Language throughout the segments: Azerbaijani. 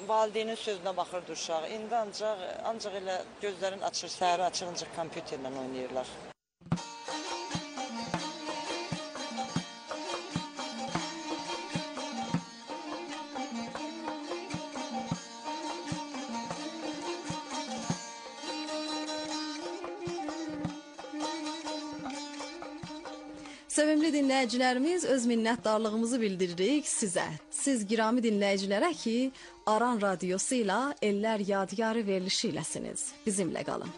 valideynin sözünə baxırdı uşaq. İndi ancaq elə gözlərin açır, səhəri açır, ancaq kompüterlə oynayırlar. Sevimli dinləyicilərimiz, öz minnətdarlığımızı bildiririk sizə. Siz girami dinləyicilərə ki, Aran Radiosu ilə Ellər Yadigarı verilişi iləsiniz. Bizimlə qalın.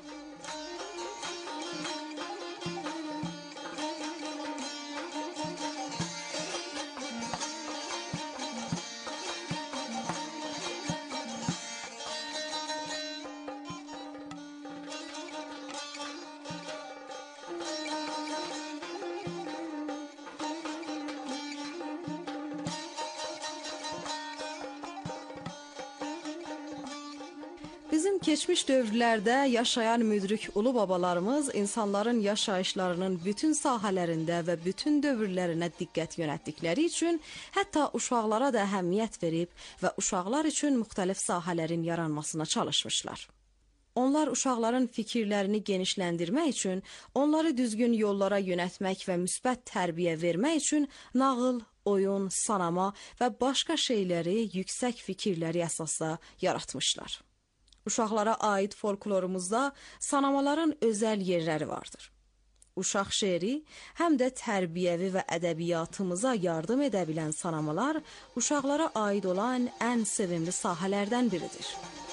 Bizim keçmiş dövrlərdə yaşayan müdrik ulu babalarımız insanların yaşayışlarının bütün sahələrində və bütün dövrlərinə diqqət yönəltdikləri üçün hətta uşaqlara da əhəmiyyət verib və uşaqlar üçün müxtəlif sahələrin yaranmasına çalışmışlar. Onlar uşaqların fikirlərini genişləndirmək üçün, onları düzgün yollara yönəltmək və müsbət tərbiyə vermək üçün nağıl, oyun, sanama və başqa şeyləri yüksək fikirləri əsasda yaratmışlar. Uşaqlara aid folklorumuzda sanamaların özəl yerləri vardır. Uşaq şeiri həm də tərbiyəvi və ədəbiyyatımıza yardım edə bilən sanamalar uşaqlara aid olan ən sevimli sahələrdən biridir.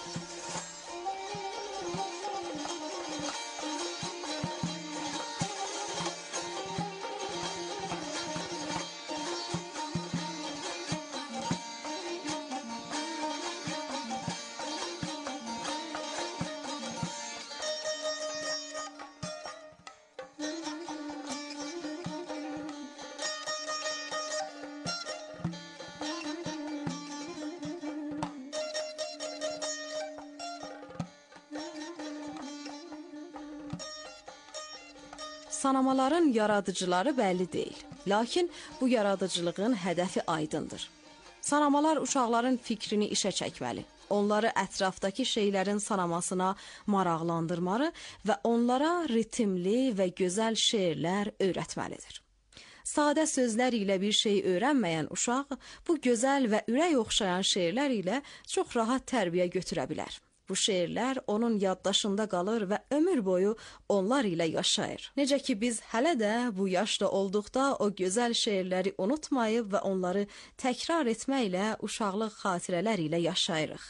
Sanamaların yaradıcıları bəlli deyil. Lakin bu yaradıcılığın hədəfi aydındır. Sanamalar uşaqların fikrini işə çəkməli, onları ətrafdakı şeylərin sanamasına maraqlandırmalı və onlara ritmli və gözəl şeirlər öyrətməlidir. Sadə sözlər ilə bir şey öyrənməyən uşaq bu gözəl və ürək oxşayan şeirlər ilə çox rahat tərbiyə götürə bilər. Bu şeirlər onun yaddaşında qalır və ömür boyu onlar ilə yaşayır. Necə ki biz hələ də bu yaşda olduqda o gözəl şeirləri unutmayıb və onları təkrar etməklə uşaqlıq xatirələr ilə yaşayırıq.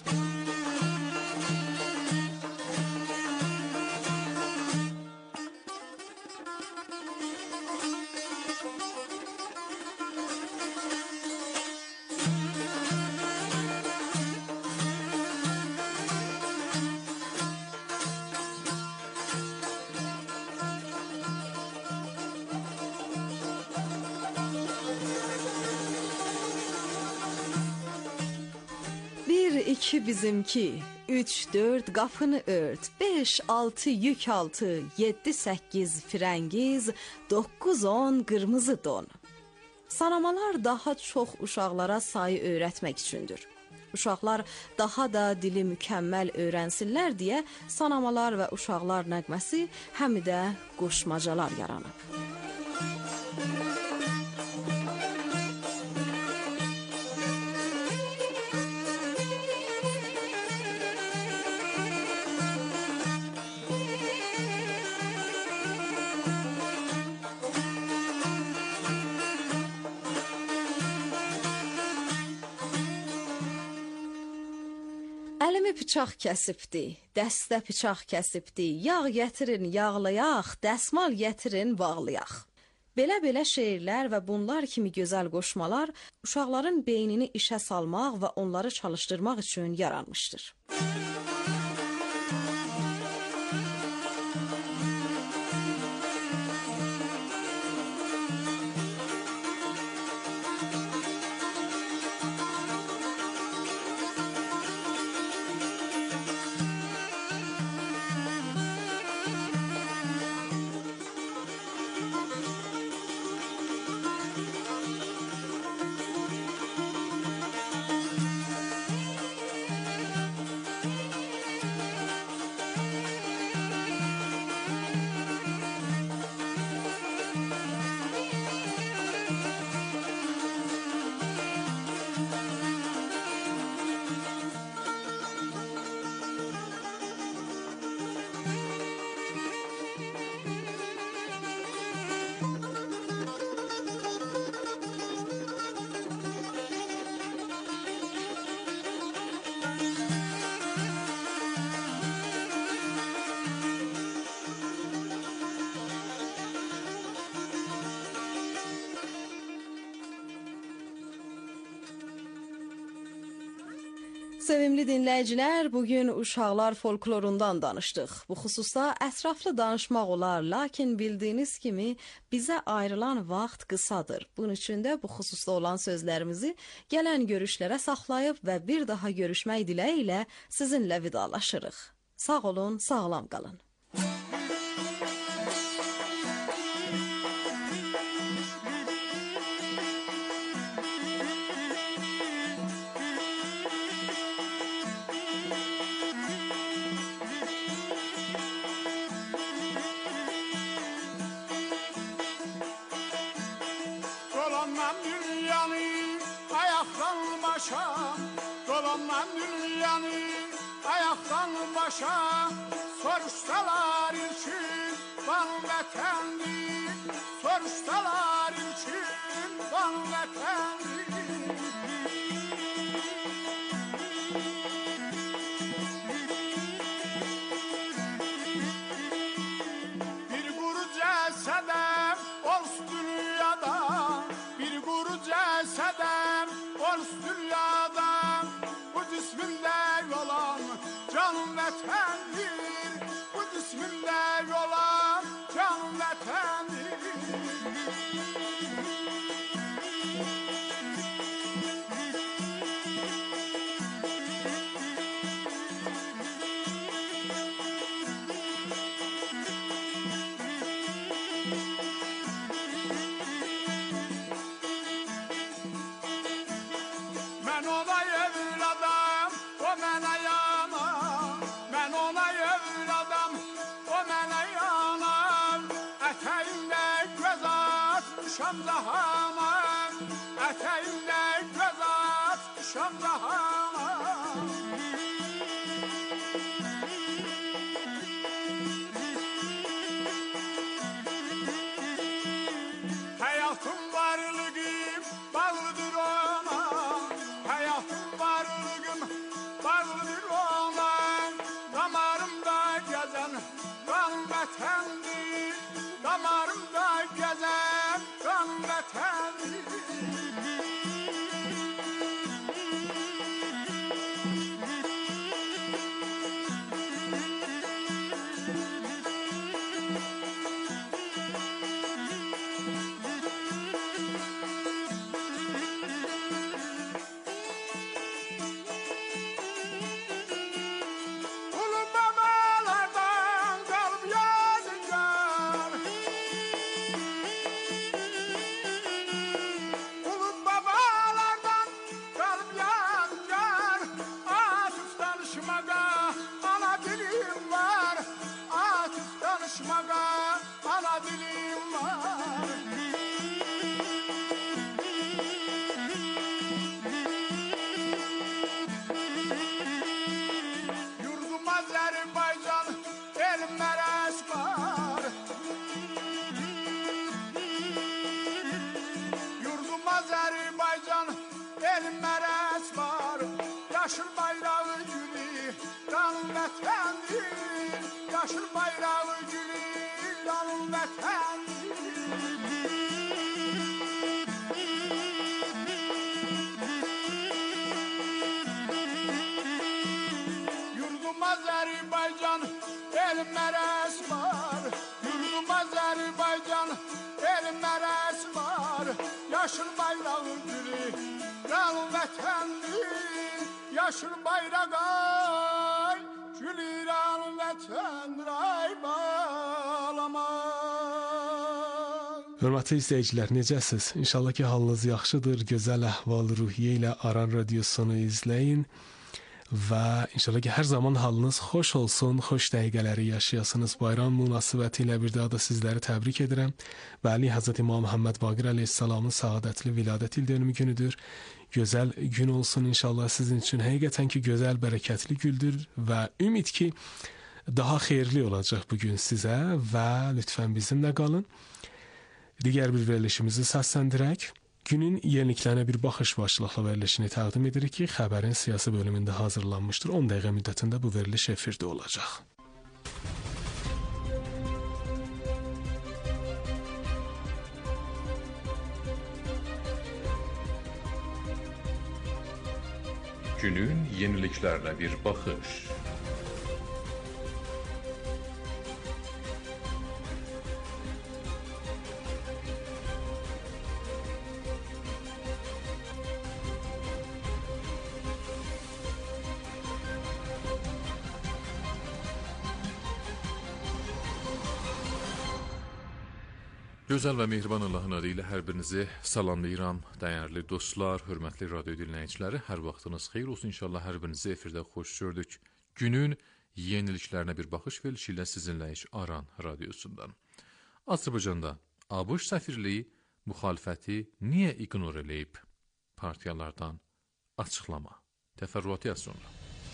İki bizimki, 3-4 qapını ört, 5-6 yük altı, 7-8 firəngiz, 9-10 qırmızı don. Sanamalar daha çox uşaqlara sayı öyrətmək üçündür. Uşaqlar daha da dili mükəmməl öyrənsinlər deyə sanamalar və uşaqlar nəğməsi həm də qoşmacalar yaranıb. Əlimi bıçaq kəsibdi, dəstə bıçaq kəsibdi, yağ gətirin yağlayaq, dəsmal gətirin bağlayaq. Belə şeirlər və bunlar kimi gözəl qoşmalar uşaqların beynini işə salmaq və onları çalışdırmaq üçün yaranmışdır. Sevimli dinləyicilər, bugün uşaqlar folklorundan danışdıq. Bu xüsusda ətraflı danışmaq olar, lakin bildiyiniz kimi bizə ayrılan vaxt qısadır. Bunun üçün də bu xüsusda olan sözlərimizi gələn görüşlərə saxlayıb və bir daha görüşmək diləyi ilə sizinlə vidalaşırıq. Sağ olun, sağlam qalın. Dolanmam dünyanı ayaktan başa, dolanmam dünyanı ayaktan başa. Soruşsalar için van vatandır, soruşsalar için van vatandır. Bir kuru cesedem olsun dünyada, bir kuru cesedem olsun dünyada. Bu cisminde olan can vatandır, bu cisminde olan can vatandır. Ben ona evladım, o mənə yana. Ben ona evladım, o mənə yana. Ətəyimdə göz atmışam zahama, ətəyimdə göz atmışam zahama. Hayatım varlığım bağlıdır ona, hayatım varlığım bağlıdır ona. Damarımda gezen kan vatandır, damarımda gezen kan vatandır. Ulu babalardan kalp yadigar, ulu babalardan kalp yadigar. Atıf danışmaga ana dilim var, atıf danışmaga ana dilim var. Yurdum Azerbaycan, elim meres var. Yurdum Azerbaycan, elim meres var. Yaşıl bayrağı gülü, kan vatandır. Yaşıl bayrağı gülü, kan vatandır. Yurdum Azerbaycan, elim meres var. Yurdum Azerbaycan, elim meres var. Yaşıl bayrağı gülü, kan vatandır. Yaşıl bayrak ay, gülü kan vatandır ay bağlamaz. Hörmətli izləyicilər, necəsiz? İnşallah ki, halınız yaxşıdır. Gözəl əhval-ruhiyyə ilə Aran radiosunu izləyin və inşallah ki, hər zaman halınız xoş olsun, xoş dəqiqələri yaşayasınız. Bayram münasibəti ilə bir daha da sizləri təbrik edirəm. Bəli, Həzrət İmam Məhəmməd Baqir əleyhissalamın səadətli viladət ildönümü günüdür. Gözəl gün olsun inşallah sizin üçün. Həqiqətən ki, gözəl, bərəkətli güldür və ümid ki, daha xeyirli olacaq bugün sizə və lütfən bizimlə qalın. Digər bir verilişimizi səsləndirək. Günün yeniliklərinə bir baxış başlıqlı verilişini təqdim edirik ki, xəbərin siyasi bölümündə hazırlanmışdır. 10 dəqiqə müddətində bu veriliş efirdə olacaq. Günün yeniliklerine bir bakış. Gözəl və mehriban Allahın adı ilə hər birinizi salamlayıram. Dəyərli dostlar, hörmətli radio dinləyiciləri, hər vaxtınız xeyir olsun. İnşallah hər birinizi efirdə xoş gördük. Günün yeniliklərinə bir baxış verilişi ilə sizinləyiş Aran radiosundan. Azərbaycanda ABŞ səfirliyi müxalifəti niyə ignor eləyib? Partiyalardan açıqlama. Təfərrüatı az sonra.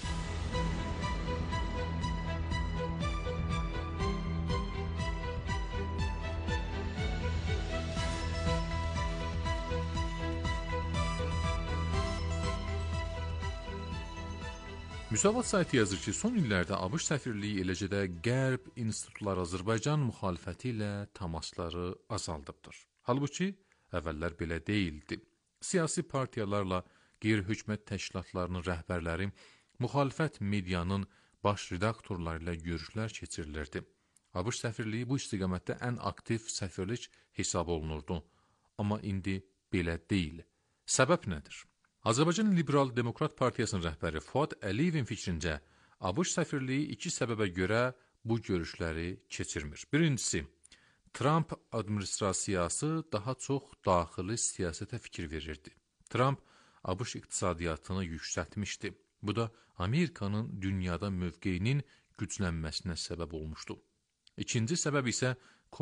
Müsavat saytı yazır ki, son illərdə ABŞ səfirliyi eləcə də Qərb institutları Azərbaycan müxalifəti ilə təmasları azaldıbdır. Halbuki, əvvəllər belə deyildi. Siyasi partiyalarla qeyri-hökumət təşkilatlarının rəhbərləri, müxalifət medianın baş redaktorları ilə görüşlər keçirilirdi. ABŞ səfirliyi bu istiqamətdə ən aktiv səfirlik hesab olunurdu. Amma indi belə deyil. Səbəb nədir? Azərbaycan Liberal Demokrat Partiyasının rəhbəri Fuad Əliyevin fikrincə, ABŞ səfirliyi iki səbəbə görə bu görüşləri keçirmir. Birincisi, Trump administrasiyası daha çox daxili siyasətə fikir verirdi. Trump ABŞ iqtisadiyyatını yüksəltmişdi. Bu da Amerikanın dünyada mövqeyinin güclənməsinə səbəb olmuşdu. İkinci səbəb isə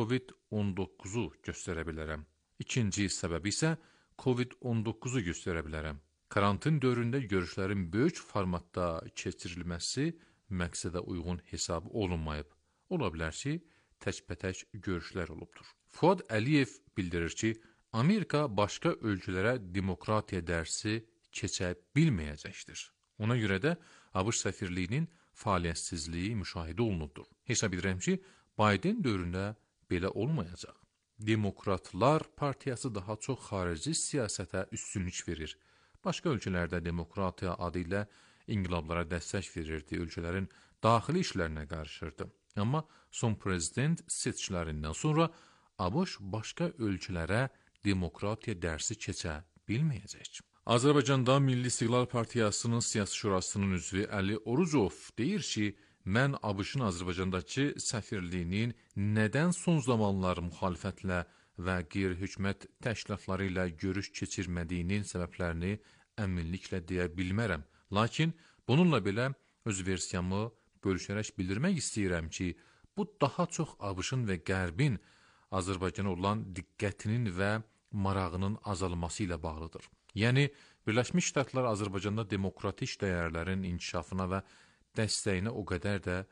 COVID-19-u göstərə bilərəm. İkinci səbəb isə COVID-19-u göstərə bilərəm. Karantin dövründə görüşlərin böyük formatda keçirilməsi məqsədə uyğun hesab olunmayıb. Ola bilər ki, təkbətək görüşlər olubdur. Fuad Əliyev bildirir ki, Amerika başqa ölkələrə demokratiya dərsi keçə bilməyəcəkdir. Ona görə də ABŞ səfirliyinin fəaliyyətsizliyi müşahidə olunubdur. Hesab edirəm ki, Biden dövründə belə olmayacaq. Demokratlar partiyası daha çox xarici siyasətə üstünlük verir. Başqa ölkələrdə demokratiya adı ilə inqilablara dəstək verirdi, ölkələrin daxili işlərinə qarışırdı. Amma son prezident seçkilərindən sonra ABŞ başqa ölkələrə demokratiya dərsi keçə bilməyəcək. Azərbaycanda Milli İstiqlal Partiyasının Siyasi Şurasının üzvü Əli Orucov deyir ki, mən ABŞ-ın Azərbaycandakı səfirliyinin nədən son zamanlar müxalifətlə və qeyri-hökumət təşkilatları ilə görüş keçirmədiyinin səbəblərini əminliklə deyə bilmərəm. Lakin bununla belə öz versiyamı bölüşərək bildirmək istəyirəm ki, bu daha çox ABŞ-ın və Qərbin Azərbaycana olan diqqətinin və marağının azalması ilə bağlıdır. Yəni, Birləşmiş Ştatlar Azərbaycanda demokratik dəyərlərin inkişafına və dəstəyinə o qədər də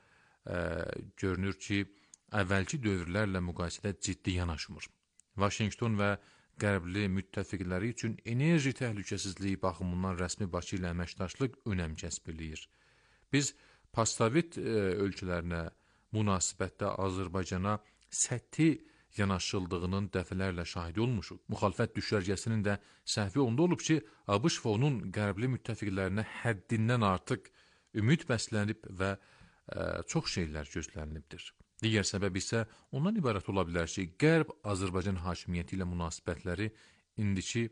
görünür ki, əvvəlki dövrlərlə müqayisədə ciddi yanaşmır. Vaşinqton və qərbli müttəfiqləri üçün enerji təhlükəsizliyi baxımından rəsmi Bakı ilə əməkdaşlıq önəm kəsb eləyir. Biz postsovet ölkələrinə münasibətdə Azərbaycana səthi yanaşıldığının dəfələrlə şahidi olmuşuq. Müxalifət düşərgəsinin də səhvi onda olub ki, ABŞ və onun qərbli müttəfiqlərinə həddindən artıq ümid bəslənib və çox şeylər gözlənilibdir. Digər səbəb isə ondan ibarət ola bilər ki, Qərb Azərbaycan hakimiyyəti ilə münasibətləri indiki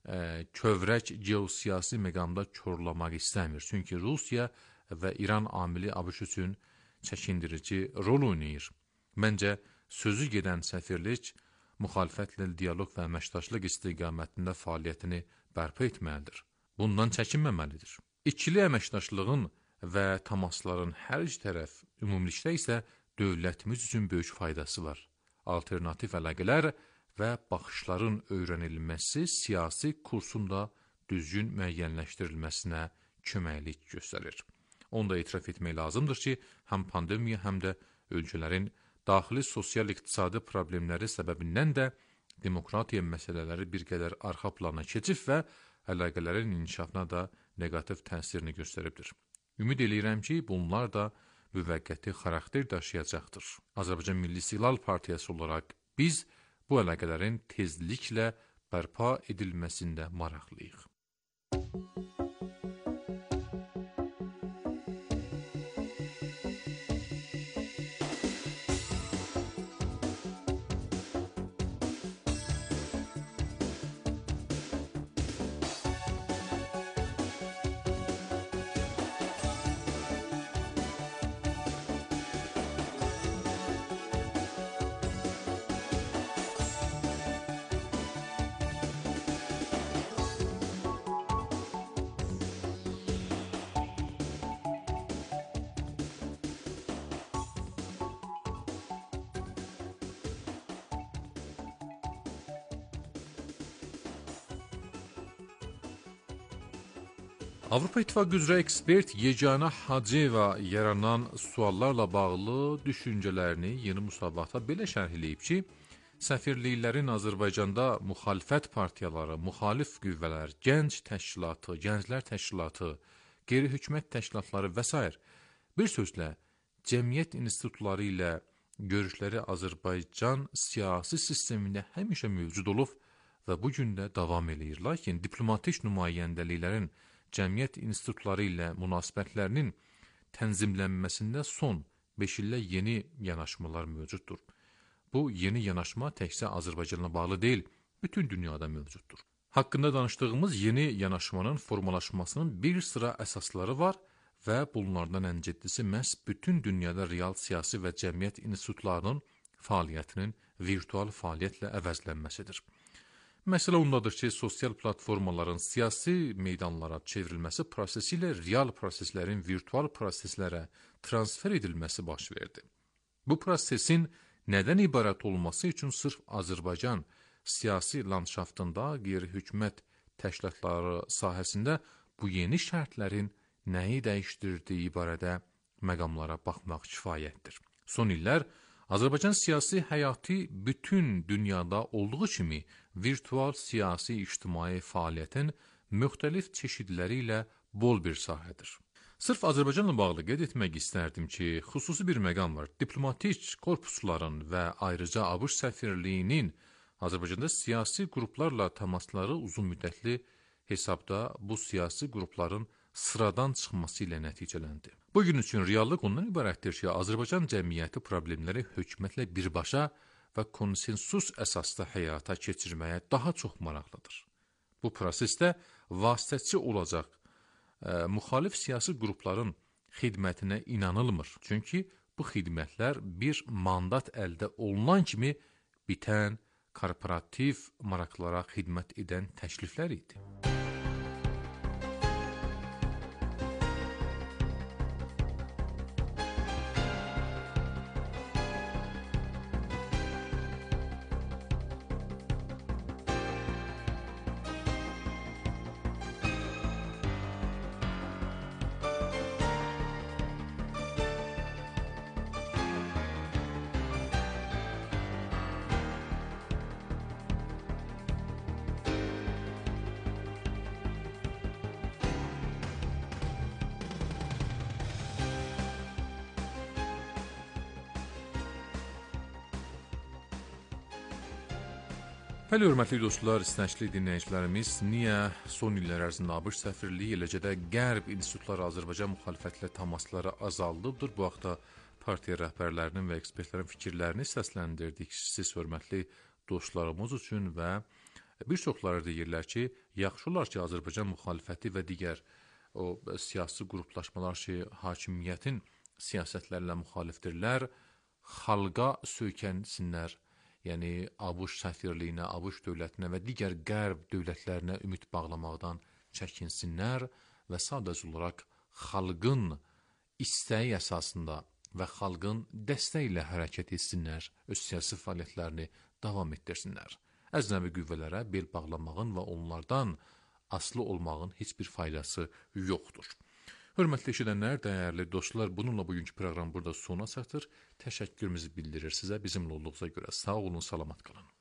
kövrək geosiyasi məqamda korlamaq istəmir. Çünki Rusiya və İran amili ABŞ üçün çəkindirici rol oynayır. Məncə, sözü gedən səfirlik müxalifətlə dialoq və əməkdaşlıq istiqamətində fəaliyyətini bərpa etməlidir. Bundan çəkinməməlidir. İkili əməkdaşlığın və təmasların hər iki tərəf, ümumilikdə isə dövlətimiz üçün böyük faydası var. Alternativ əlaqələr və baxışların öyrənilməsi siyasi kursun da düzgün müəyyənləşdirilməsinə köməklik göstərir. Onu da etiraf etmək lazımdır ki, həm pandemiya, həm də ölkələrin daxili sosial-iqtisadi problemləri səbəbindən də demokratiya məsələləri bir qədər arxa plana keçib və əlaqələrin inkişafına da neqativ təsirini göstəribdir. Ümid eləyirəm ki, bunlar da müvəqqəti xarakter daşıyacaqdır. Azərbaycan Milli İstiqlal Partiyası olaraq biz bu əlaqələrin tezliklə bərpa edilməsində maraqlıyıq. Avropa İttifaqı üzrə ekspert Yeganə Hacıyeva yaranan suallarla bağlı düşüncələrini Yeni Müsavat'a belə şərh eləyib ki, səfirliklərin Azərbaycanda müxalifət partiyaları, müxalif qüvvələr, gənc təşkilatı, gənclər təşkilatı, qeyri-hökumət təşkilatları və s. bir sözlə, cəmiyyət institutları ilə görüşləri Azərbaycan siyasi sistemində həmişə mövcud olub və bu gün də davam eləyir. Lakin diplomatik nümayəndəliklərin cəmiyyət institutları ilə münasibətlərinin tənzimlənməsində son 5 ildə yeni yanaşmalar mövcuddur. Bu yeni yanaşma təkcə Azərbaycanla bağlı deyil, bütün dünyada mövcuddur. Haqqında danışdığımız yeni yanaşmanın formalaşmasının bir sıra əsasları var və bunlardan ən ciddisi məhz bütün dünyada real siyasi və cəmiyyət institutlarının fəaliyyətinin virtual fəaliyyətlə əvəzlənməsidir. Məsələ ondadır ki, sosial platformaların siyasi meydanlara çevrilməsi prosesi ilə real proseslərin virtual proseslərə transfer edilməsi baş verdi. Bu prosesin nədən ibarət olması üçün sırf Azərbaycan siyasi landşaftında qeyri-hökumət təşkilatları sahəsində bu yeni şərtlərin nəyi dəyişdirdiyi barədə məqamlara baxmaq kifayətdir. Son illər Azərbaycan siyasi həyatı bütün dünyada olduğu kimi virtual siyasi ictimai fəaliyyətin müxtəlif çeşidləri ilə bol bir sahədir. Sırf Azərbaycanla bağlı qeyd etmək istərdim ki, xüsusi bir məqam var. Diplomatik korpusların və ayrıca ABŞ səfirliyinin Azərbaycanda siyasi qruplarla təmasları uzun müddətli hesabda bu siyasi qrupların sıradan çıxması ilə nəticələndi. Bugün üçün reallıq ondan ibarətdir ki, Azərbaycan cəmiyyəti problemləri hökumətlə birbaşa və konsensus əsasda həyata keçirməyə daha çox maraqlıdır. Bu prosesdə vasitəçi olacaq müxalif siyasi qrupların xidmətinə inanılmır. Çünki bu xidmətlər bir mandat əldə olunan kimi bitən korporativ maraqlara xidmət edən təkliflər idi. Bəli, hörmətli dostlar, istənçli dinləyicilərimiz, niyə son illər ərzində ABŞ səfirliyi, eləcə də Qərb institutları Azərbaycan müxalifətlə təmasları azaldıbdır. Bu haqda partiya rəhbərlərinin və ekspertlərin fikirlərini səsləndirdik siz, hörmətli dostlarımız üçün və bir çoxları deyirlər ki, yaxşı olar ki, Azərbaycan müxalifəti və digər o siyasi qruplaşmalar ki, hakimiyyətin siyasətlərlə müxalifdirlər, xalqa söykənsinlər. Yəni, ABŞ səfirliyinə, ABŞ dövlətinə və digər qərb dövlətlərinə ümid bağlamaqdan çəkinsinlər və sadəcə olaraq xalqın istəyi əsasında və xalqın dəstəyi ilə hərəkət etsinlər, öz siyasi fəaliyyətlərini davam etdirsinlər. Əcnəbi qüvvələrə bel bağlamağın və onlardan asılı olmağın heç bir faydası yoxdur. Hörmətli eşidənlər, dəyərli dostlar, bununla bugünkü proqram burada sona çatır. Təşəkkürümüzü bildirir sizə, bizimlə olduğunuza görə. Sağ olun, salamat qalın.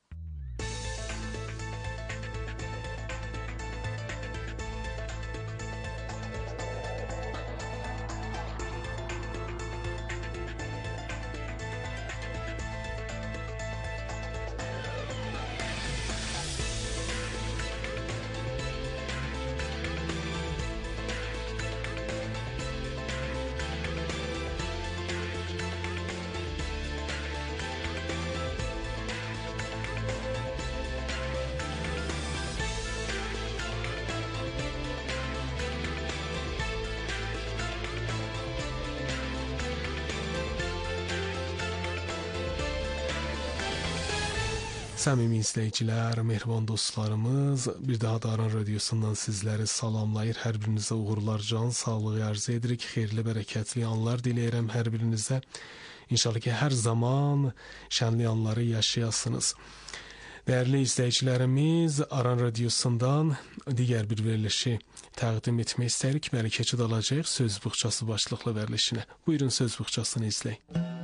Səmimi izləyicilər, mehriban dostlarımız, bir daha da Aran Radiosundan sizləri salamlayır. Hər birinizə uğurlar, can sağlığı arzu edirik. Xeyirli, bərəkətli anlar diləyirəm hər birinizə. İnşallah ki, hər zaman şənli anları yaşayasınız. Değerli izləyicilərimiz, Aran Radiosundan digər bir verilişi təqdim etmək istəyirik. Bəli, keçid alacağıq Söz Buxçası başlıqlı verilişinə. Buyurun Söz Buxçasını izləyin.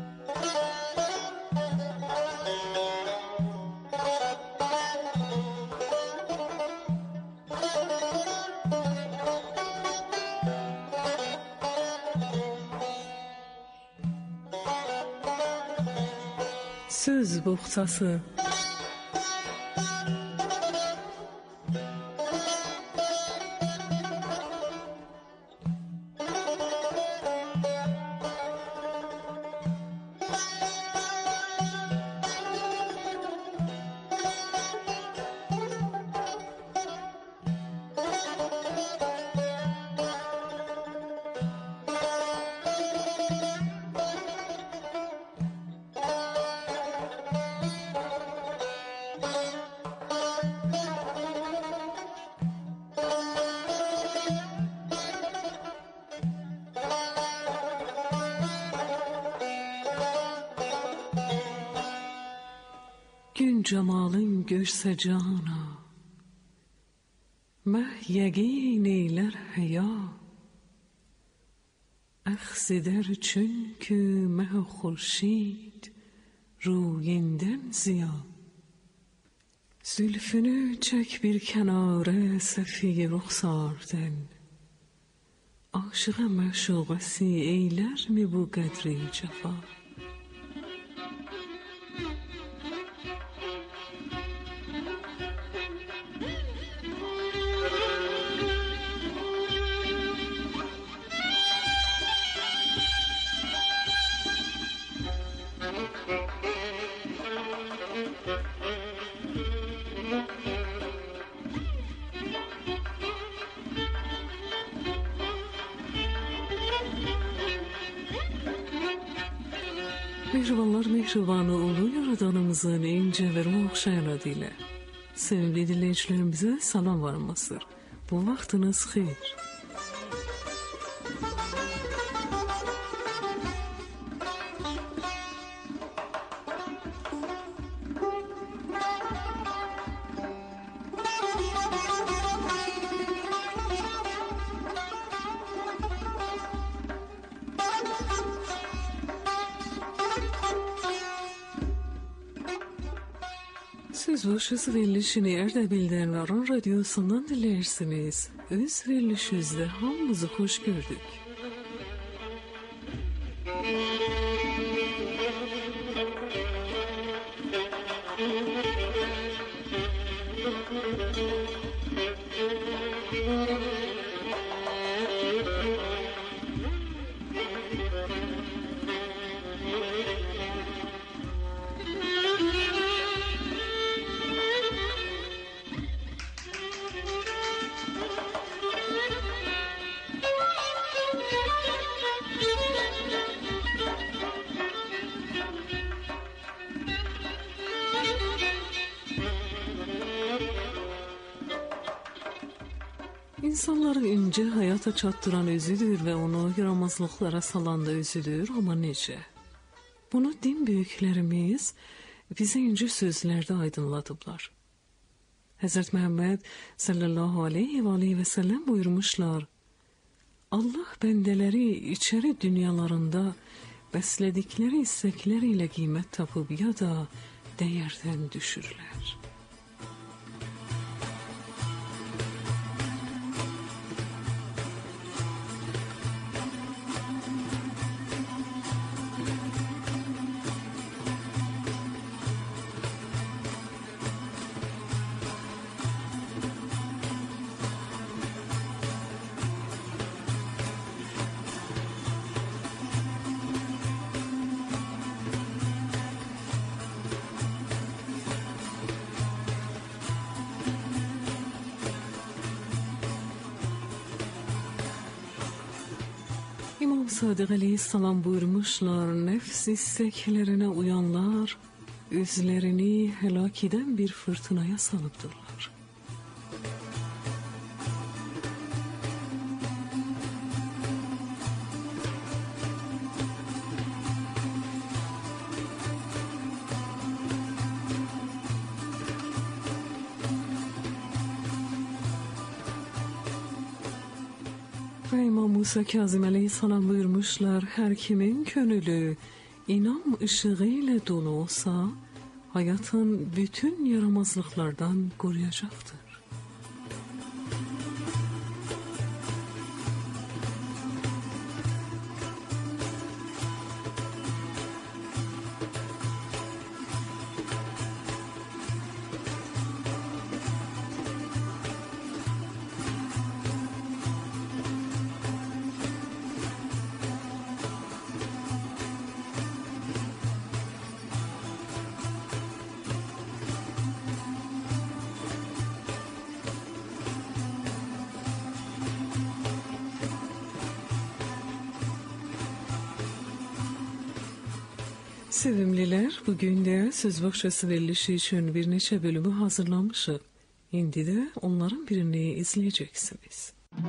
Söz Buxçası. Gün cemalın görse cana, meh yegin eyler heya. Aksider çünkü meh xurşid ruyinden ziya. Zülfünü çek bir kenara sefi ruhsarden. Aşığa meşugası eyler mi bu kadri cefa? Mehribanlar mehribanı ulu yaradanımızın ince ve ruh okşayan adıyla. Sevgili dinleyicilerimize salam varmasıdır. Bu vaktiniz hayır. Söz Buxçası verilişini Erdebil'den Aran Radyosu'ndan dilersiniz. Öz verilişinizde hamımızı hoş gördük. İnsanları ince hayata çattıran özüdür ve onu yaramazlıklara salan da özüdür, ama nece? Bunu din büyüklerimiz bize ince sözlerde aydınladıblar. Hazreti Muhammed sallallahu aleyhi ve sellem buyurmuşlar: Allah bendeleri içeri dünyalarında besledikleri istekleriyle kıymet tapıp ya da değerden düşürler. İmam Sadık Aleyhisselam buyurmuşlar: nefs isteklerine uyanlar özlerini helak eden bir fırtınaya salıptırlar. ve İmam Musa Kazım Aleyhisselam buyurmuşlar, her kimin könülü inam ışığıyla dolu olsa, hayatın bütün yaramazlıklardan koruyacaktır. Sevimliler, bugün de söz bakçası verilişi için bir neçə bölümü hazırlamışıq. İndi de onların birini izleyeceksiniz.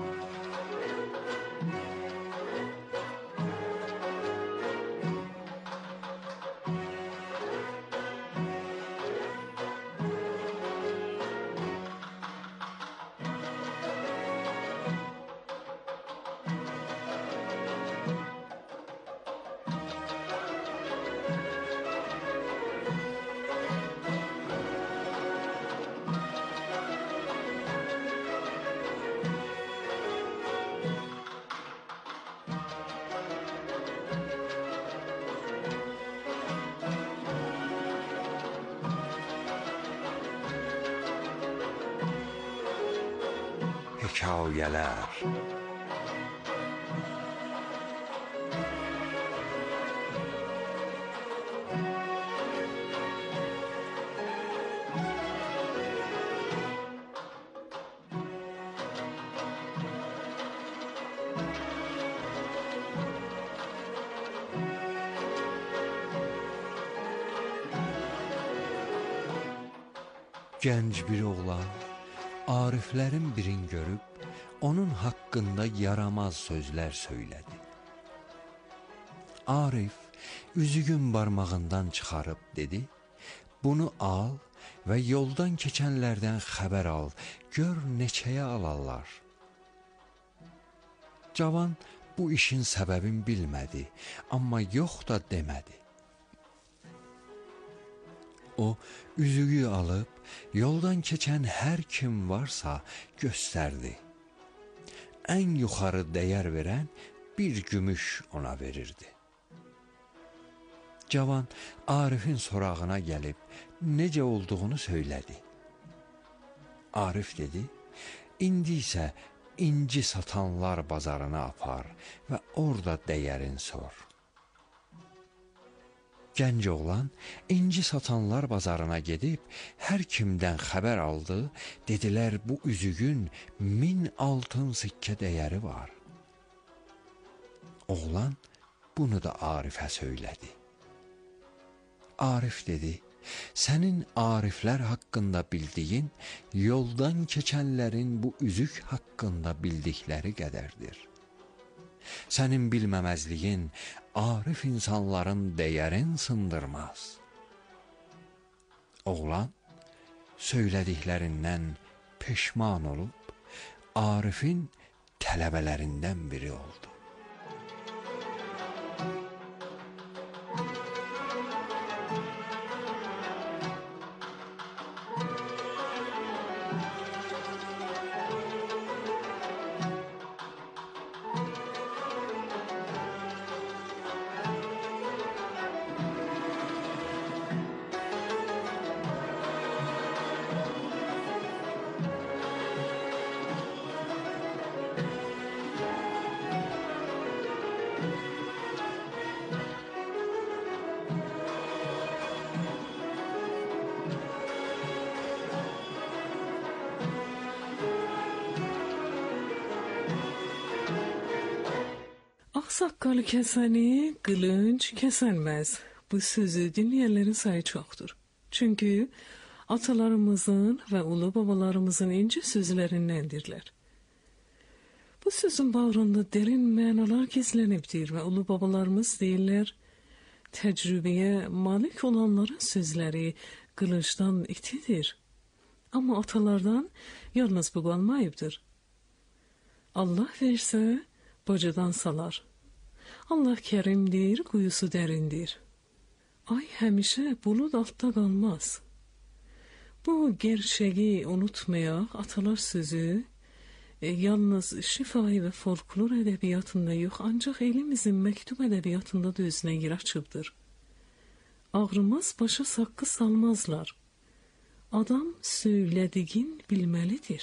Hekayələr. Gənc bir oğlan Ariflərin birini görüb, onun haqqında yaramaz sözlər söylədi. Arif, üzügün barmağından çıxarıb dedi, bunu al və yoldan keçənlərdən xəbər al, gör neçəyə alarlar. Cavan bu işin səbəbini bilmədi, amma yox da demədi. O, üzüyü alıb, yoldan keçən hər kim varsa göstərdi. Ən yuxarı dəyər verən bir gümüş ona verirdi. Cavan Arifin sorağına gəlib necə olduğunu söylədi. Arif dedi, indi isə inci satanlar bazarına apar və orada dəyərin sor. Gənc oğlan inci satanlar bazarına gedib hər kimdən xəbər aldı, dedilər bu üzüyün 1000 altın sikkə dəyəri var. Oğlan bunu da Arifə söylədi. Arif dedi, sənin Ariflər haqqında bildiyin yoldan keçənlərin bu üzük haqqında bildikləri qədərdir. Sənin bilməməzliyin Arif insanların dəyərin sındırmaz. Oğlan söylədiklərindən peşman olub Arifin tələbələrindən biri oldu. Saqqalı kəsəni qılınc kəsənməz. Bu sözü dinleyenlerin sayı çoktur. Çünkü atalarımızın ve ulu babalarımızın ince sözlerindendirler. Bu sözün bağrında derin mənalar gizlenibdir ve ulu babalarımız deyirlər, tecrübeye malik olanların sözleri qılıncdan itidir. Ama atalardan yalnız bu qalmayıbdır. Allah versə, bacadan salar. Allah kərimdir, quyusu dərindir. Ay həmişə bulud altda qalmaz. Bu gerçeği unutmayaq, atalar sözü yalnız şifai və folklor ədəbiyyatında yox, ancaq elimizin məktub ədəbiyyatında da özünə yer açıbdır. Ağrımaz başa saqqı salmazlar. Adam söylədiyin bilməlidir.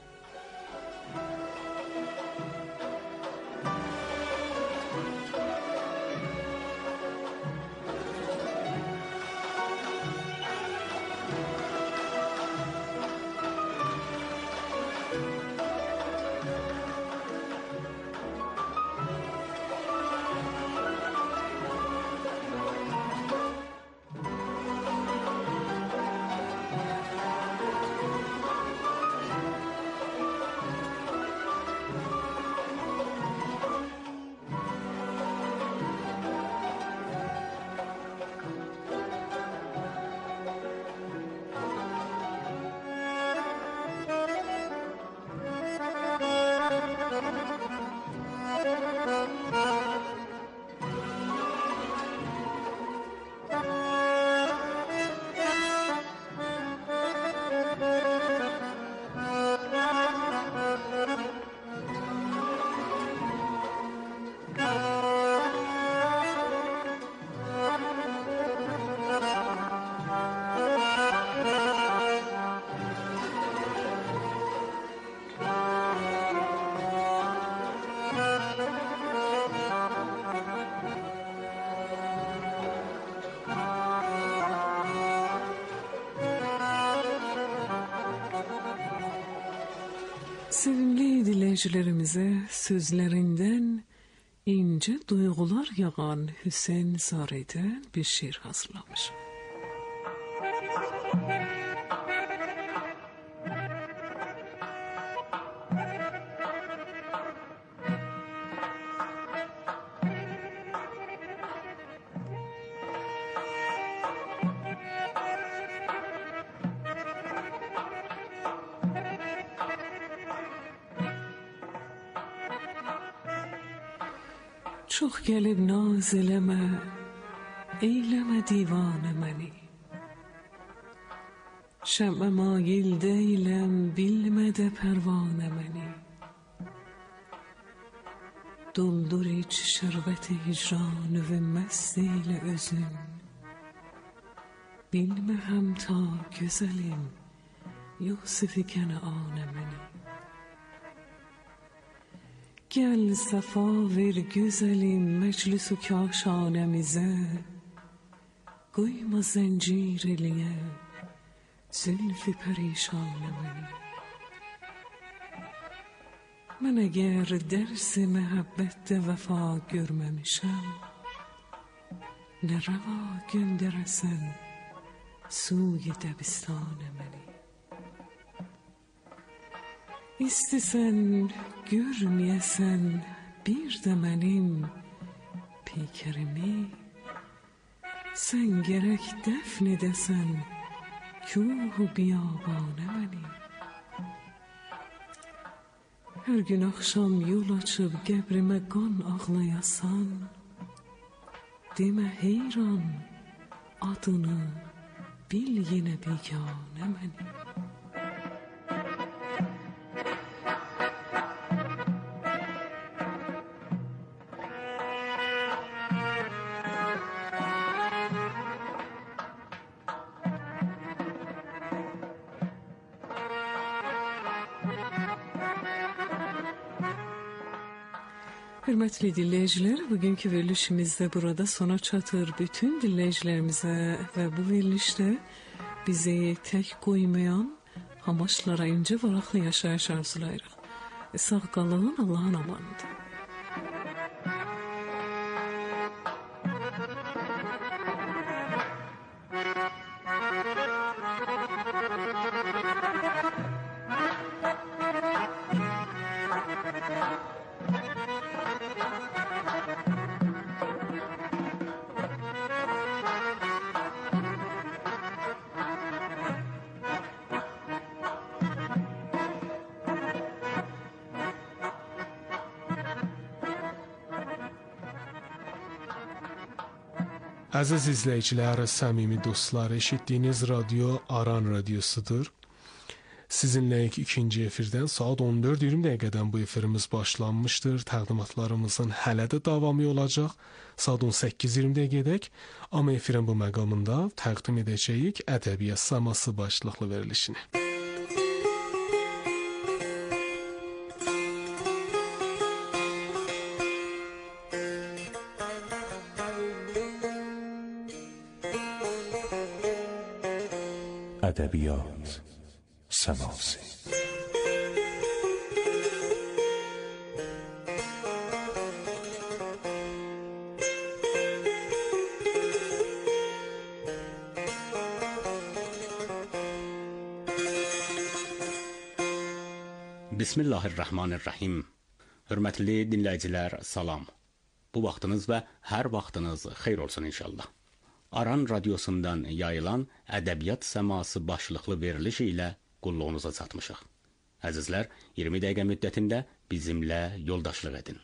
Sevimli dinleyicilerimize sözlerinden ince duygular yağan Hüseyin Zari'den bir şiir hazırlamış. Çox gəlib naz eləmə, eyləmə divanə məni. Şəmə mail deyiləm, bilmədə pərvanə məni. Doldur iç şərbəti hicran və məst eylə özün. Bilmə həm ta gözəlim, Yusuf-i Kənəanə məni. Gel səfa ver güzelim meclis-u kaşanəmizə, qoyma zəncir eləyə zülf-i pərişanə məni. Mən əgər dərs-i məhəbbətdə vəfa görməmişəm, nə rəva göndərəsən suy dəbistanə məni. İstəsən görməyəsən bir də mənim peykərimi, sən gərək dəfn edəsən kuh-u biyabanə məni. Hər gün axşam yol açıb qəbrimə qan ağlayasan, demə heyran adını bil yenə biganə məni. Hürmetli dinleyiciler, bugünkü verilişimiz de burada sona çatır. Bütün dinleyicilerimize ve bu verilişte bizi tek koymayan amaçlara ince varaklı yaşayış arzulayırıq. Sağ qalın, Allah'ın amanıdır. Əziz izləyicilər, səmimi dostlar, eşitdiyiniz radio Aran radiosudur. Sizinləyik ikinci efirdən saat 14:20 dəqiqədən bu efirimiz başlanmışdır. Təqdimatlarımızın hələ də davamı olacaq. Saat 18:20 dəqiqədək, amma efirin bu məqamında təqdim edəcəyik ədəbiyyat səması başlıqlı verilişini. ادبیات سماسی Bismillahirrahmanirrahim. Hörmətli dinləyicilər, salam. Bu vaxtınız və hər vaxtınız xeyir olsun inşallah. Aran radiosundan yayılan ədəbiyyat səması başlıqlı verilişi ilə qulluğunuza çatmışıq. Əzizlər, 20 dəqiqə müddətində bizimlə yoldaşlıq edin.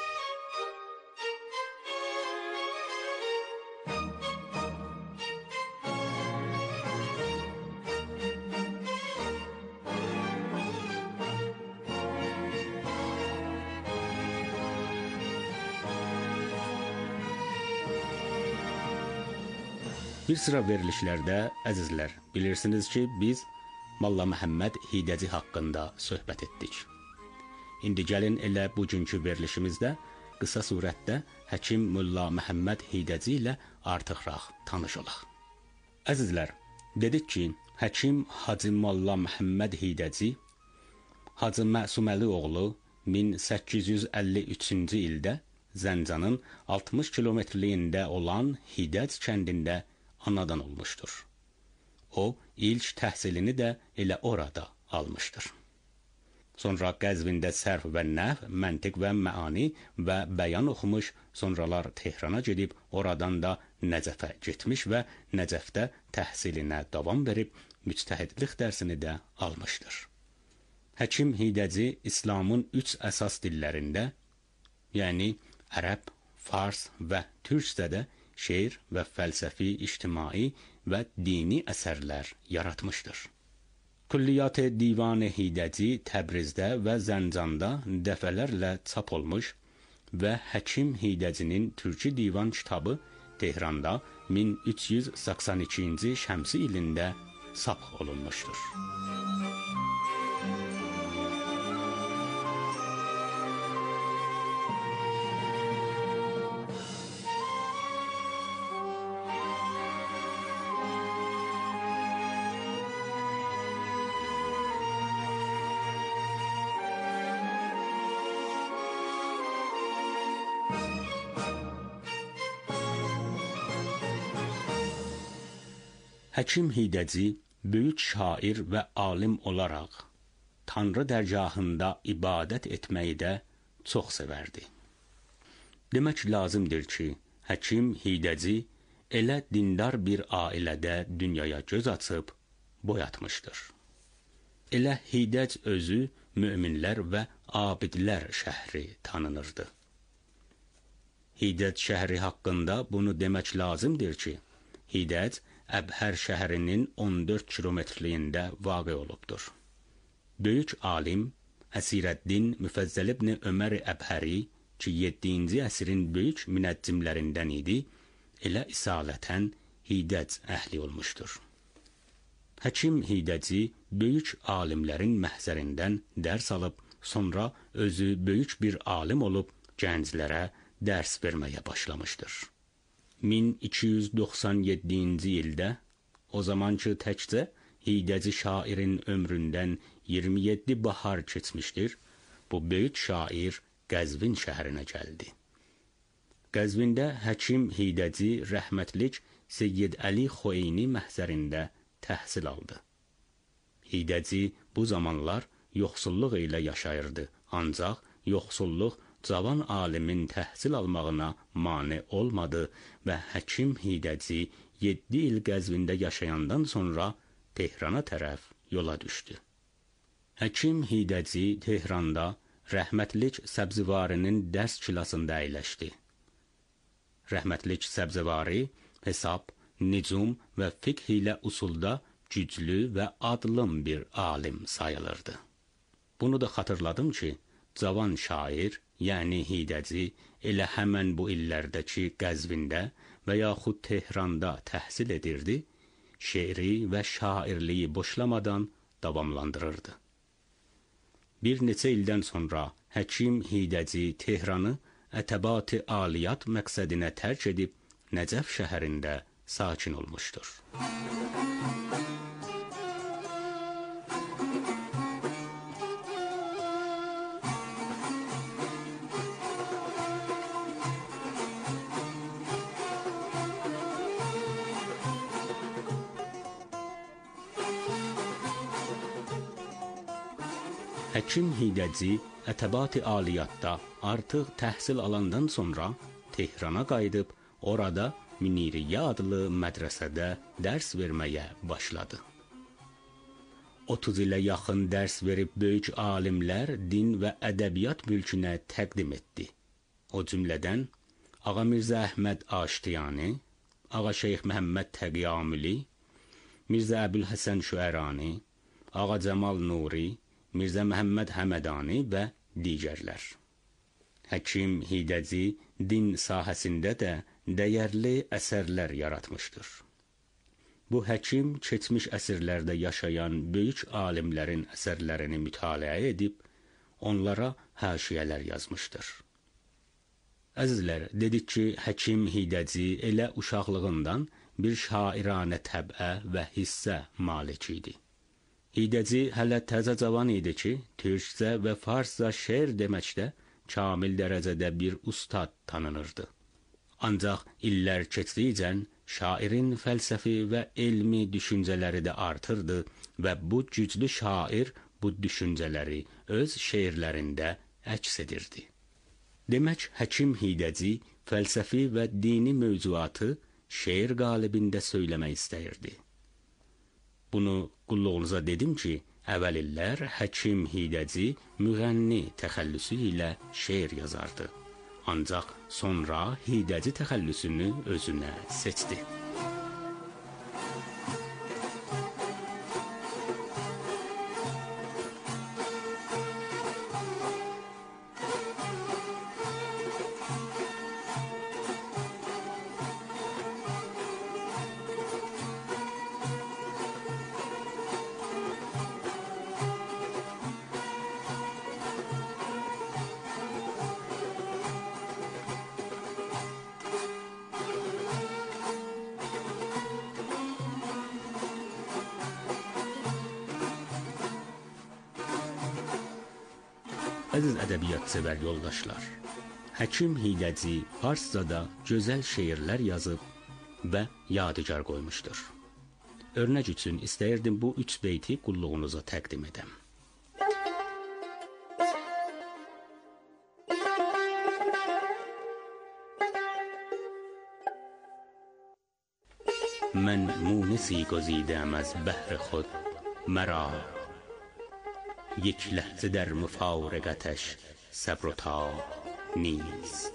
Bir sıra verilişlərdə, əzizlər, bilirsiniz ki, biz Molla Məhəmməd Hidəci haqqında söhbət etdik. İndi gəlin elə bugünkü verilişimizdə qısa surətdə Həkim Molla Məhəmməd Hidəci ilə artıqraq tanış olaq. Əzizlər, dedik ki, Həkim Hacı Molla Məhəmməd Hidəci Hacı Məsuməli oğlu 1853-cü ildə Zəncanın 60 kilometrliyində olan Hidəc kəndində anadan olmuşdur. O, ilk təhsilini də elə orada almışdır. Sonra Qəzvində sərf və nəhv, məntiq və məani və bəyan oxumuş, sonralar Tehrana gedib, oradan da Nəcəfə getmiş və Nəcəfdə təhsilinə davam verib, müctəhidlik dərsini də almışdır. Həkim Hidəci İslamın 3 əsas dillərində, yəni ərəb, fars və türkcədə şeir və fəlsəfi, ictimai və dini əsərlər yaratmışdır. Külliyat-ı Divan-ı Hidəci Təbrizdə və Zəncanda dəfələrlə çap olmuş və Həkim Hidəcinin Türkü Divan kitabı Tehranda 1382-ci şəmsi ilində çap olunmuşdur. Həkim Hidəci böyük şair və alim olaraq Tanrı dərgahında ibadət etməyi də çox sevərdi. Demək lazımdır ki, Həkim Hidəci elə dindar bir ailədə dünyaya göz açıb boyatmışdır. Elə Hidəc özü möminlər və abidlər şəhri tanınırdı. Hidəc şəhri haqqında bunu demək lazımdır ki, Hidəc Əbhər şəhərinin 14 kilometrliyində vaqe olubdur. Böyük alim Əsirəddin Müfəzzəl ibn Ömər Əbhəri ki, 7-ci əsrin böyük münəccimlərindən idi, elə isalətən Hidəc əhli olmuşdur. Həkim Hidəci böyük alimlərin məhzərindən dərs alıb, sonra özü böyük bir alim olub gənclərə dərs verməyə başlamışdır. 1297-ci ildə, o zamanki təkcə Hidəci şairin ömründən 27 bahar keçmişdir, bu böyük şair Qəzvin şəhərinə gəldi. Qəzvində Həkim Hidəci rəhmətlik Seyyid Əli Xoyni məhzərində təhsil aldı. Hidəci bu zamanlar yoxsulluq ilə yaşayırdı, ancaq yoxsulluq cavan alimin təhsil almağına mane olmadı və Həkim Hidəci 7 il Qəzvində yaşayandan sonra Tehrana tərəf yola düşdü. Həkim Hidəci Tehranda rəhmətlik Səbzivarinin dərs kilasında əyləşdi. Rəhmətlik Səbzivari hesab, nicum və fiqh ilə usulda güclü və adlım bir alim sayılırdı. Bunu da xatırladım ki, cavan şair, yəni Hidəci, elə həmən bu illərdəki Qəzvində və yaxud Tehranda təhsil edirdi, şeiri və şairliyi boşlamadan davamlandırırdı. Bir neçə ildən sonra Həkim Hidəci Tehranı ətəbat-ı aliyat məqsədinə tərk edib Nəcəf şəhərində sakin olmuşdur. Həkim Hidəci ətəbat-ı aliyatda artıq təhsil alandan sonra Tehrana qayıdıb orada Müniriyyə adlı mədrəsədə dərs verməyə başladı. 30 ilə yaxın dərs verib böyük alimlər din və ədəbiyyat mülkünə təqdim etdi. O cümlədən Ağa Mirzə Əhməd Aştiyani, Ağa Şeyx Məhəmməd Təqiyamili, Mirzə Əbülhəsən Şüərani, Ağa Cəmal Nuri, Mirzə Məhəmməd Həmədani və digərlər. Həkim Hidəci din sahəsində də dəyərli əsərlər yaratmışdır. Bu həkim keçmiş əsrlərdə yaşayan böyük alimlərin əsərlərini mütaliə edib, onlara həşiyələr yazmışdır. Əzizlər, dedik ki, Həkim Hidəci elə uşaqlığından bir şairanə təbə və hissə malik idi. Hidəci hələ təzə cavan idi ki, türkcə və farsca şeir deməkdə kamil dərəcədə bir ustad tanınırdı. Ancaq illər keçdikcə şairin fəlsəfi və elmi düşüncələri də artırdı və bu güclü şair bu düşüncələri öz şeirlərində əks edirdi. Demək, Həkim Hidəci fəlsəfi və dini mövzuatı şeir qalibində söyləmək istəyirdi. Bunu qulluğunuza dedim ki, əvvəl illər Həkim Hidəci müğənni təxəllüsü ilə şeir yazardı. Ancaq sonra Hidəci təxəllüsünü özünə seçdi. Əziz ədəbiyyat sevər yoldaşlar, Həkim Hidəci farscada gözəl şeirlər yazıb və yadigar qoymuşdur. Örnək üçün istəyirdim bu 3 beyti qulluğunuza təqdim edəm. من مونسی گزیدم از بهر خود مرا یک لحظه در مفارقتش صبر و تاب نیست.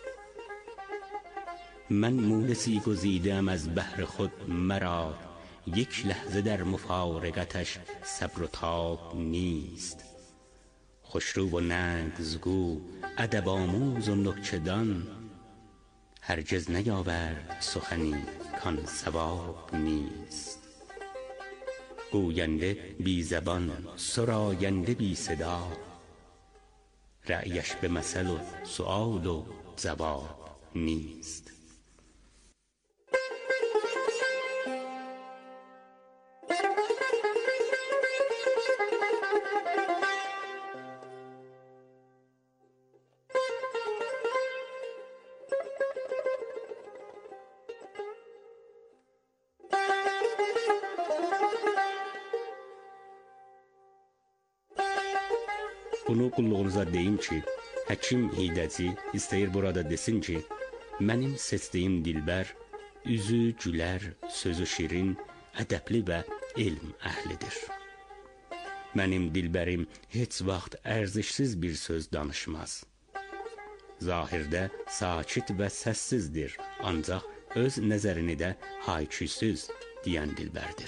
من مونسی گزیدم از بهر خود مرا یک لحظه در مفارقتش صبر و تاب نیست. خوشرو و نغزگو ادب آموز و نکته‌دان هرگز نیاورد سخنی کان صواب نیست. گوینده بی زبان سراینده بی صدا رأیش به مثل و سؤال و جواب نیست. Bunu qulluğunuza deyim ki, Həkim Hidəci istəyir burada desin ki, mənim seçdiyim dilbər üzü gülər, sözü şirin, ədəbli və elm əhlidir. Mənim dilbərim heç vaxt ərzişsiz bir söz danışmaz. Zahirdə sakit və səssizdir, ancaq öz nəzərini də hayküsüz deyən dilbərdir.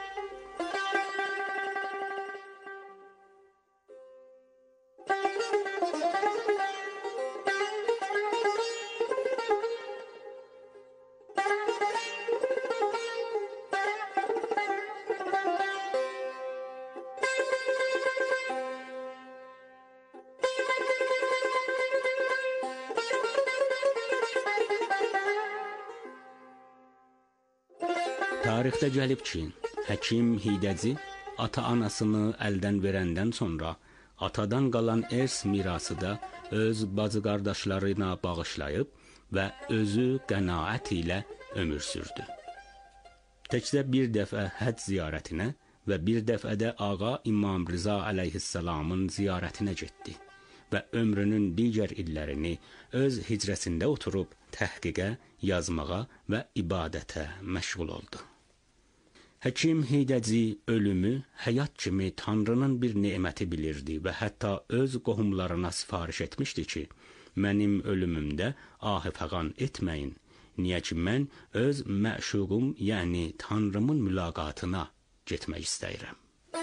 Tarixdə gəlib ki, həkim Hidəci ata-anasını əldən verəndən sonra atadan qalan irs mirası da öz bacı qardaşlarına bağışlayıb və özü qənaət ilə ömür sürdü. Təkcə bir dəfə həcc ziyarətinə və bir dəfə də Ağa İmam Rıza əleyhissalamın ziyarətinə getdi və ömrünün digər illərini öz hicrəsində oturub təhqiqə, yazmağa və ibadətə məşğul oldu. Həkim Hidəci ölümü həyat kimi Tanrının bir neməti bilirdi və hətta öz qohumlarına sifariş etmişdi ki, mənim ölümümdə ahı fəğan etməyin, niyə ki mən öz məşuqum, yəni Tanrımın mülaqatına getmək istəyirəm.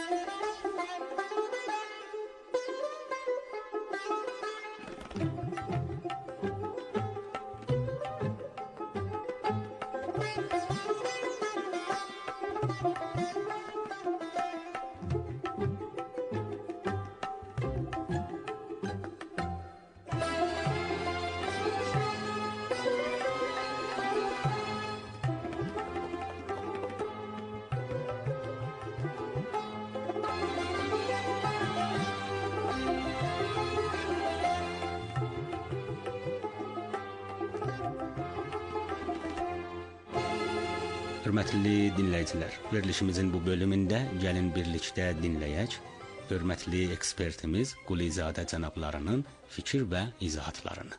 Hörmətli dinləyicilər, verilişimizin bu bölümündə gəlin birlikdə dinləyək hörmətli ekspertimiz Qulizadə cənablarının fikir və izahatlarını.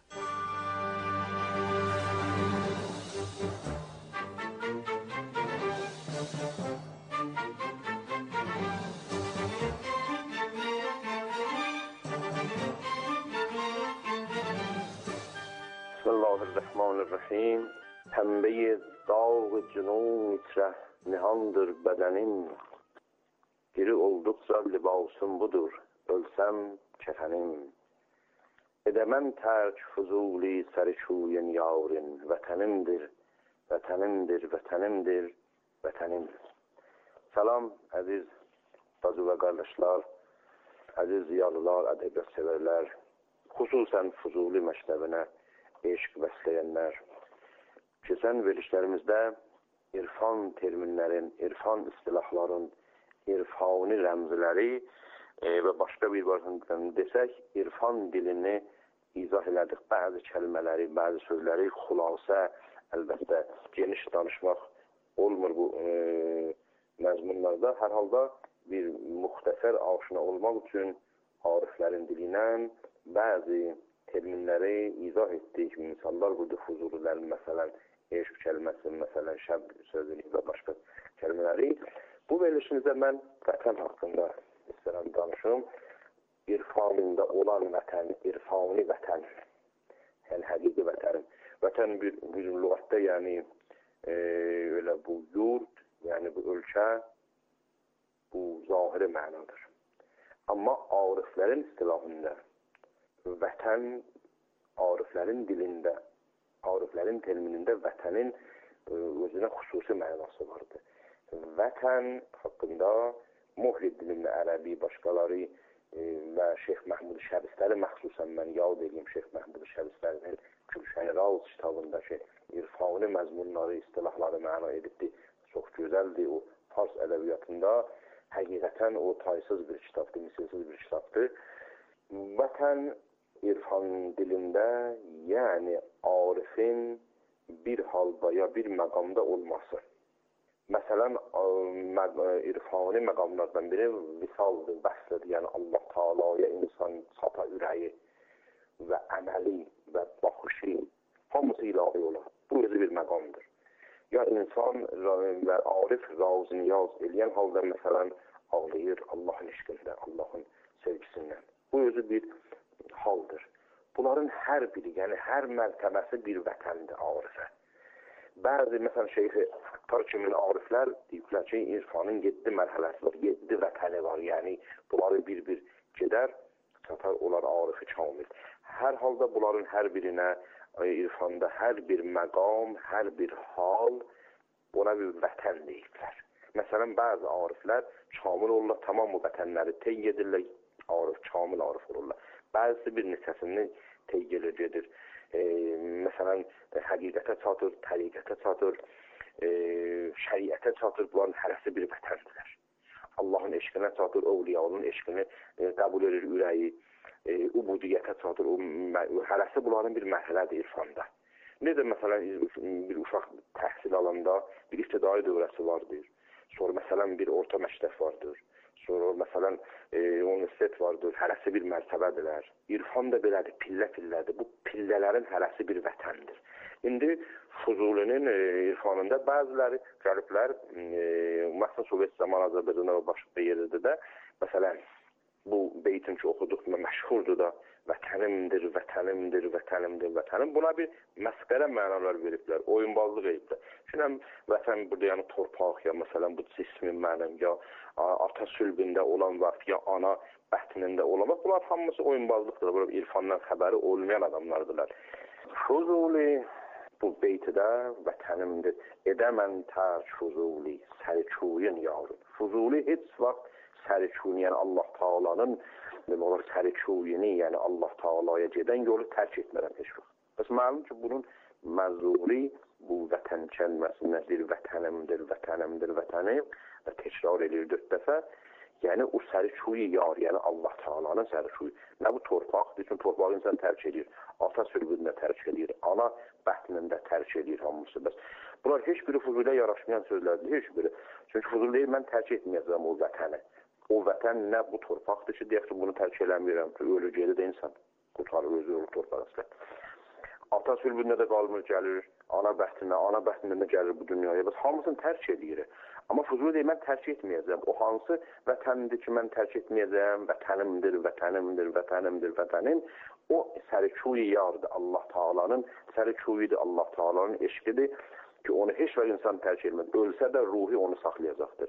Bismillahirrahmanirrahim. Pembe dağ cünun içre nihandır bedenim. Diri oldukça libasım budur, ölsem kefenim. Edemem terk fuzuli serişuyen yavrin. Vetenimdir, vetenimdir, vetenimdir, vetenim. Selam aziz bacı ve kardeşler, aziz ziyalılar, edebiyat severler, hususen Fuzuli meşrebine eşq besleyenler. Keçən verilişlərimizdə irfan terminlərin, irfan istilahların, irfani rəmzləri və başqa bir varlıqdan desək, irfan dilini izah elədik. Bəzi kəlmələri, bəzi sözləri xülasə, əlbəttə geniş danışmaq olmur bu məzmunlarda. Hər halda bir müxtəsər aşina olmaq üçün ariflərin dilindən bəzi terminləri izah etdik. Misallar burada Fuzulilərin məsələn eşq kəlməsi, məsələn şəb sözünü və başqa kəlmələri. Bu verilişinizdə mən vətən haqqında istəyirəm danışım. İrfanında olan vətən, irfani vətən, yəni həqiqi vətən. Vətən bir lüğətdə yəni öyle bu yurt, yəni bu ölkə, bu zahiri mənadır. Amma ariflərin istilahında vətən, ariflərin dilində, ariflərin terminində vətənin özünə xüsusi mənası vardır. Vətən haqqında Muhrid dilində ərəbi, başqaları və Şeyx Məhmud Şəbistəri məxsusən mən yad edeyim Şeyx Məhmud Şəbistərinin Gülşən Ravz kitabındakı irfani məzmunları, istilahları məna edibdir. Çox gözəldir. O Fars ədəbiyyatında həqiqətən o taysız bir kitabdır, misilsiz bir kitabdır. Vətən irfan dilində, yəni arifin bir halda ya bir məqamda olması. Məsələn, irfani məqamlardan biri visaldır, vəslədir. Yəni Allah Taala'ya insan çata ürəyi və əməli və baxışı hamısı ilahi olar. Bu özü bir məqamdır. Ya insan və arif razı niyaz eləyən halda məsələn ağlayır Allahın eşqində, Allahın sevgisindən. Bu özü bir haldır. Bunların hər biri, yəni hər mərtəbəsi bir vətəndir arifə. Bəzi, məsələn, Şeyx Tar kimi ariflər deyiblər ki, irfanın 7 mərhələsi var, 7 vətəni var. Yəni, bunları bir-bir gedər, çatar olar arifi kamil. Hər halda bunların hər birinə irfanda hər bir məqam, hər bir hal buna bir vətən deyiblər. Məsələn, bəzi ariflər kamil olurlar, tamam bu vətənləri tey edirlər, arif, kamil arif olurlar. Bəzisi bir neçəsini tey gedir. Məsələn, həqiqətə çatır, təriqətə çatır, şəriətə çatır, bunların hərəsi bir vətəndirlər. Allahın eşqinə çatır, ovliyanın eşqini qəbul edir ürəyi, ubudiyyətə çatır, hərəsi bunların bir mərhələdir irfanda. Necə məsələn, bir uşaq təhsil alanda bir ibtidai dövrəsi vardır, sonra məsələn bir orta məktəb vardır, sonra məsələn universitet vardır, hərəsi bir mərtəbədirlər. İrfan da belədir, pillədir. Bu pillələrin hərəsi bir vətəndir. İndi Fuzulinin irfanında bəziləri gəliblər, məsələn Sovet zaman Azərbaycanda və başqa yerdə də, məsələn, bu beytin ki oxuduq, məşhurdur da, vətənimdir, vətənimdir, vətənimdir, vətənim. Buna bir məsqərə mənalar veriblər, oyunbazlıq ediblər. Şimdi vətən burada yəni torpaq, ya məsələn bu cismin mənim, ya ata sülbündə olan vaxt, ya ana bətnində olan vaxt, bunlar hamısı oyunbazlıqdır, burada irfandan xəbəri olmayan adamlardırlar. Fuzuli bu beytidə vətənimdir, edəmən tərk Fuzuli, sərçuyun yarın. Fuzuli heç vaxt sərçuyun, yəni Allah Taala'nın sərçuyunu, yəni Allah Taala'ya gedən yolu tərk etmərəm heç vaxt. Bəs məlum ki, bunun məzuri bu vətən kəlməsidir, vətənimdir, vətənimdir, vətənim və təkrar edir 4 dəfə. Yəni o sərçuyu yar, yəni Allah Taala'nın sərçuyu. Nə bu torpaq, bütün torpağı insan tərk edir, ata sülbündə tərk edir, ana bətnində tərk edir hamısı. Bəs bunlar heç biri Fuzuliyə yaraşmayan sözlərdir, heç biri. Çünki Fuzuliyə mən tərk etməyəcəm o vətəni. O vətən nə bu torpaqdır ki, deyək ki, bunu tərk eləmirəm ki, öləcəkdə də insan qutarır özü olur torpaq əslə. Ata sülbündə də qalmır, gəlir, ana bətnində də gəlir bu dünyaya. Bəs hamısını tərk edir. Amma Fuzuli deyir, mən tərk etməyəcəm. O hansı vətəndir ki, mən tərk etməyəcəm, vətənimdir, vətənimdir, vətənimdir, vətənim. O sərçuyi yardır, Allah Taala'nın sərçuyidir, Allah Taala'nın eşqidir ki, onu heç vaxt insan tərk etməz. Ölsə də ruhi onu saxlayacaqdır.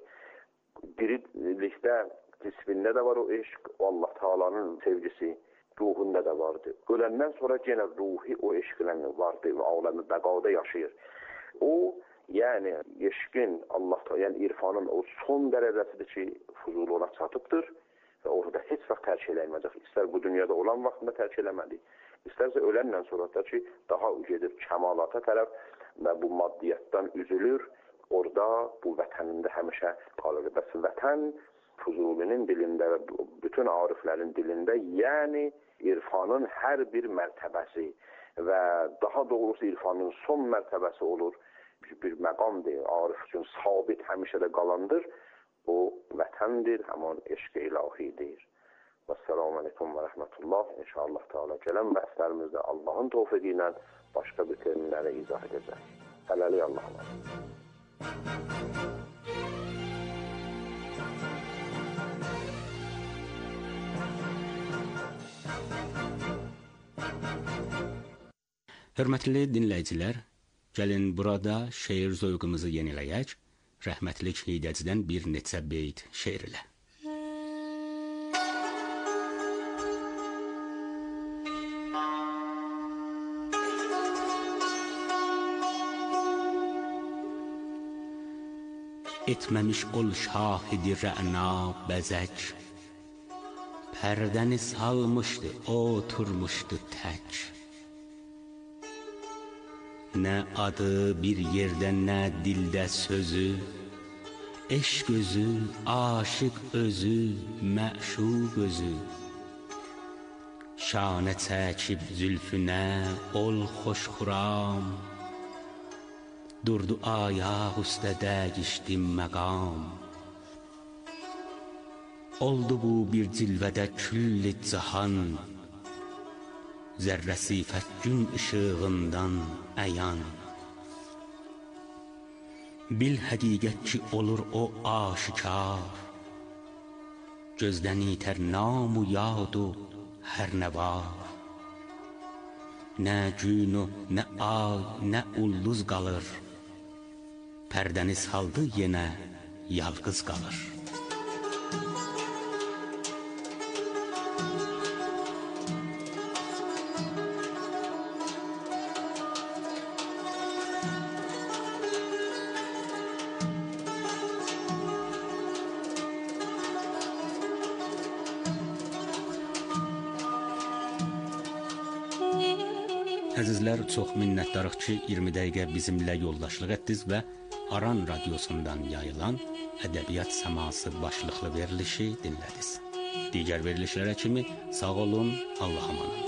Dirilikdə, cismində də var o eşq, o Allah Taala'nın sevgisi, ruhunda da vardır. Öləndən sonra yenə ruhi o eşqlə vardır və aləmi bəqada yaşayır. O, yəni eşqin, Allah Teala, yəni irfanın o son dərəcəsidir ki, Fuzuli ona çatıbdır və orada heç vaxt tərk eləməyəcək. İstər bu dünyada olan vaxtında tərk eləmədi, istərsə öləndən sonra da ki, daha gedir kəmalata tərəf və bu maddiyyatdan üzülür, orada bu vətənində həmişə qalır. Bəs vətən Fuzulinin dilində və bütün ariflərin dilində, yəni irfanın hər bir mərtəbəsi və daha doğrusu irfanın son mərtəbəsi olur. Bir məqamdır, arif üçün sabit həmişə də qalandır. O vətəndir, həman eşq-i ilahidir. Vəssalamu aleykum və rəhmətullah. İnşallah Teala gələn bəhslərimizdə Allahın tövfiqi ilə başqa bir terminlərə izah edəcək. Hələlik Allah'a. Hörmətli dinləyicilər, gəlin burada şeir zövqümüzü yeniləyək, rəhmətlik Hidəcidən bir neçə beyt şeir ilə. Etməmiş ol şahidi rə'na bəzək, pərdəni salmışdı, oturmuşdu tək. Nə adı bir yerdə, nə dildə sözü, eşq özü, aşıq özü, məşuq özü. Şanə çəkib zülfünə, ol xoşxuram, durdu ayaq üstə dəyişdi məqam. Oldu bu bir cilvədə külli cahan, zərrəsi fəccün işığından əyan. Bil həqiqət ki olur o aşikar, gözdən itər namu yadu hər nə var. Nə gün, nə ay, nə ulduz qalır, pərdəni saldı yenə yalqız qalır. Əzizlər, çox minnətdarıq ki, 20 dəqiqə bizimlə yoldaşlıq etdiniz və Aran radiosundan yayılan Ədəbiyyat Səması başlıqlı verilişi dinlədiniz. Digər verilişlərə kimi sağ olun, Allah'a əmanət.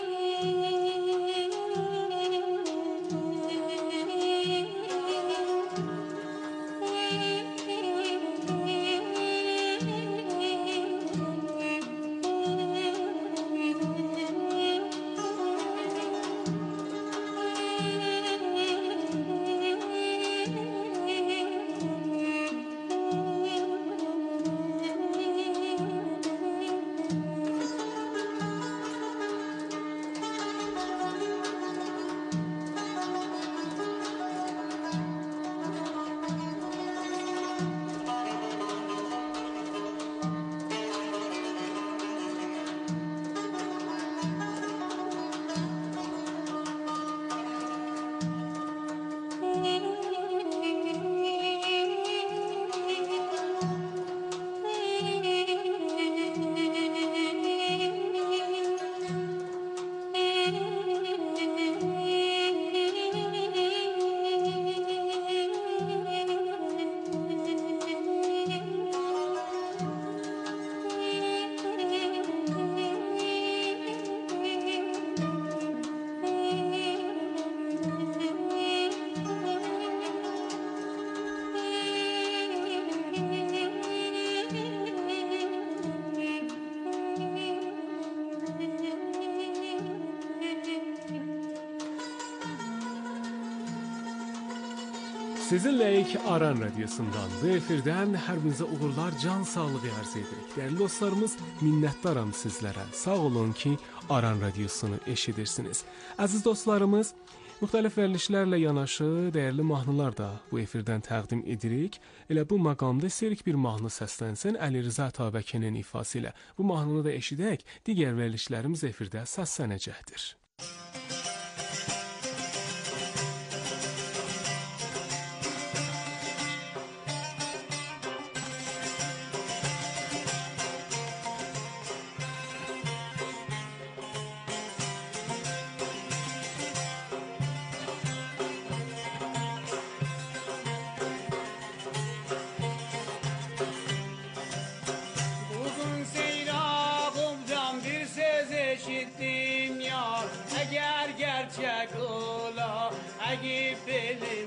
Sizinləyik Aran radiosundan bu efirdən hər birinizə uğurlar, can sağlığı arz edirik. Dəyərli dostlarımız, minnətdaram sizlərə. Sağ olun ki, Aran radiosunu eşidirsiniz. Əziz dostlarımız, müxtəlif verilişlərlə yanaşı dəyərli mahnılar da bu efirdən təqdim edirik. Elə bu məqamda istəyirik bir mahnı səslənsin Əli Rza Atabəkinin ifası ilə. Bu mahnını da eşidək, digər verilişlərimiz efirdə səslənəcəkdir. Eğer gerçek ola, eğer benim